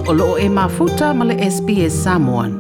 O loo e mafuta ma le SBS Samoan.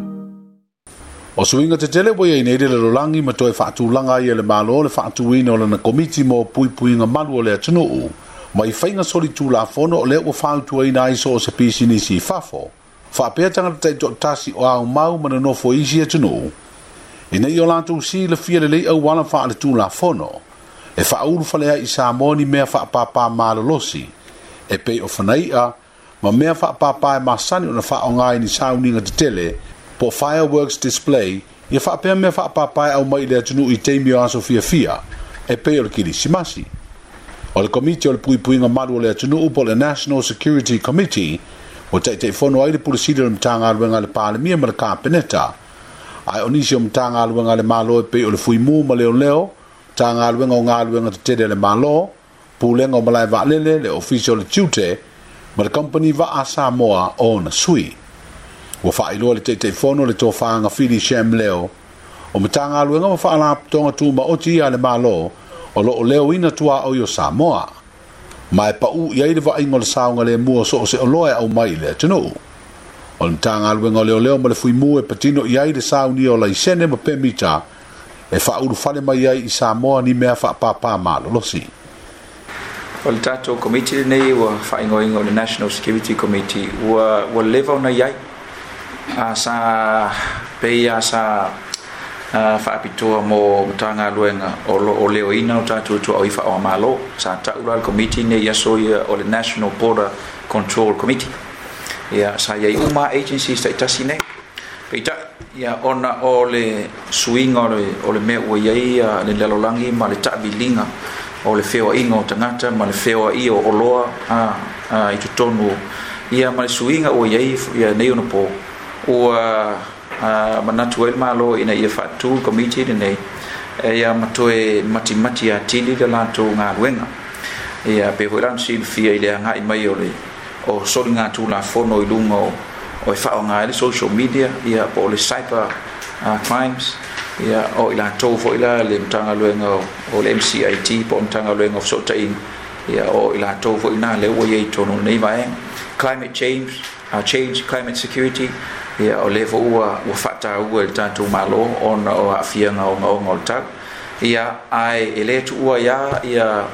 O suinga te tele wai nei le lolangi ma toi whaatulanga i le malo le whaatuina o le na komiti mo puipuinga malu o le atunuu. Ma i whainga soli tūla fono o le ua whautua ina iso o se pisi nisi fafo. Whaapea tanga te tasi o au mau mana nofo isi atunuu. I nei o lantou si le fia le lei au wala wha le tūla fono. E whauru whalea i Samoani mea whaapapa malolosi. E pei o whanaia ma mea whaapapa e masani o na whaongai ni sauninga te tele po fireworks display ia whaapea mea whaapapai au mai le atunu i teimi o aso fia e pei o le kirisimasi. O le komiti o le puipuinga maru o le atunu upo le National Security Committee o te whono ai le pulisiri o le mtanga aluenga le pālemia ma le kāpeneta. Ai onisi o mtanga aluenga le malo e pei o le fuimu ma leo mtanga aluenga o ngā aluenga te tede le malo, pūlenga o malai vaalele le official le tute ma le company va a Samoa o na sui. Wa whaeloa le te whono le tō whaanga whiri Shem leo. O matanga aluenga wa whaala tonga tū ma oti a le malo o lo o leo ina tua o yo Samoa. Ma e pau i aile wa ingo le saunga le mua so o se oloe au mai le tunu. O le matanga aluenga o leo ma le fui mua e patino i aile sauni o la isene ma pemita e whauru whale mai ai i Samoa ni mea whaapapa malo losi. O le tātou committee nei ua whaingoinga o le National Security Committee ua lewa na iai a sa peia sa whaapitoa mo tanga luenga o leo ina o tātou tua o iwha o malo sa taura le committee nei aso ia o le National Border Control Committee ia sa iai uma agencies ta itasi nei peita ia ona o le suinga o le mea ua iai le lalolangi ma le tabilinga o le feo inga o tangata ma le feo i o oloa i tutonu ia ma le suinga o iai ia nei ona po ua manatu el malo ina ia fatu committee nei ia matoe mati a tili le lato ngā ruenga ia pe hoiran sin fia ile nga i mai o soli ngā tu la fono i lunga o e whao ngā le social media ia po le cyber crimes ia o ila tau fo ila le mtanga luenga o le MCIT po mtanga luenga of sota in ia o ila tau fo ina le o ye tono nei vai climate change climate security ia o le fo ua fata ua le tatu malo on o afianga o ngol tak ia ai ele tu ua ia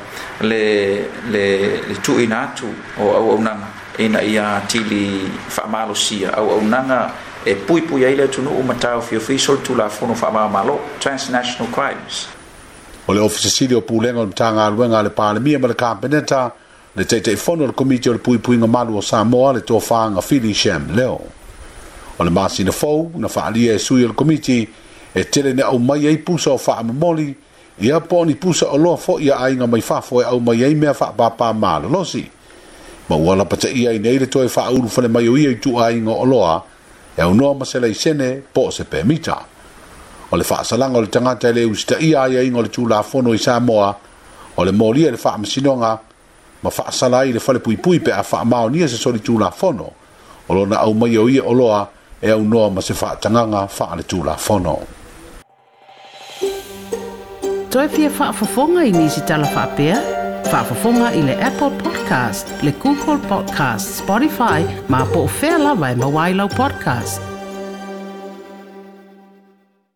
le tu inatu o unanga ina ia tili fa malo sia o unanga e pui ai le tunu matau fi official tu la fono fa malo transnational crimes. O le ofisi o pulenga o tanga aluenga le pālemia ma le kāpeneta le te fono le komiti o le puipuinga malu o Samoa le tō whaanga whiri Shem leo. O le masina fau na whaalia e sui o le komiti e tele ne au mai ei pusa o whaamamoli ia pōni pusa o loa fo ia ainga mai whafo e au mai ei mea whaapapa malo losi. Ma uala pata ia i nei le toi whauru whale mai o ia i tu ainga o loa e au noa masela i sene po se permita. O le whaasalanga o le tangata le usita ia ia ingo le tūla fono i Samoa o le molia le whaamasinonga ma whaasala i le whale pui pe a whaamao nia se sori tūla fono o lona au mai o ia o loa e au noa ma se whaatanganga wha le tūla fono. Toi fia whaafafonga i nisi tala whaapea? Whaafafonga i le Apple Podcast, le Google Podcast, Spotify, ma po whea lawa e mawailau podcast.